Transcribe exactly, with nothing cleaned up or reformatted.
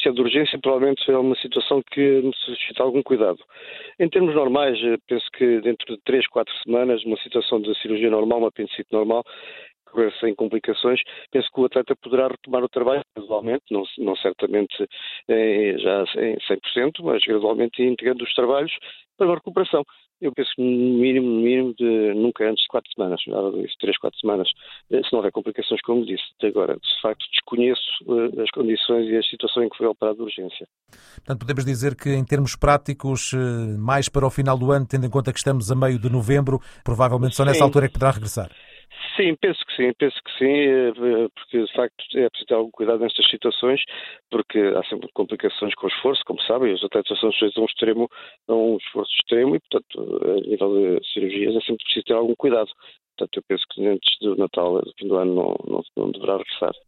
isto é de urgência, provavelmente é uma situação que necessita algum cuidado. Em termos normais, penso que dentro de três, quatro semanas, uma situação de cirurgia normal, uma apendicite normal, sem complicações, penso que o atleta poderá retomar o trabalho gradualmente, não, não certamente eh, já em cem por cento, mas gradualmente integrando os trabalhos para uma recuperação. Eu penso que no mínimo, no mínimo de nunca antes de quatro semanas, nada disso, três, quatro semanas, eh, se não houver complicações, como disse. Agora, de facto, desconheço eh, as condições e a situação em que foi operado de urgência. Portanto, podemos dizer que, em termos práticos, eh, mais para o final do ano, tendo em conta que estamos a meio de novembro, provavelmente só nessa Sim. altura é que poderá regressar. Sim, penso que sim, penso que sim, porque de facto é preciso ter algum cuidado nestas situações, porque há sempre complicações com o esforço, como sabem, os atletas são sujeitos a um extremo, a um esforço extremo e, portanto, a nível de cirurgias é sempre preciso ter algum cuidado. Portanto, eu penso que antes do Natal, do fim do ano, não, não, não deverá regressar.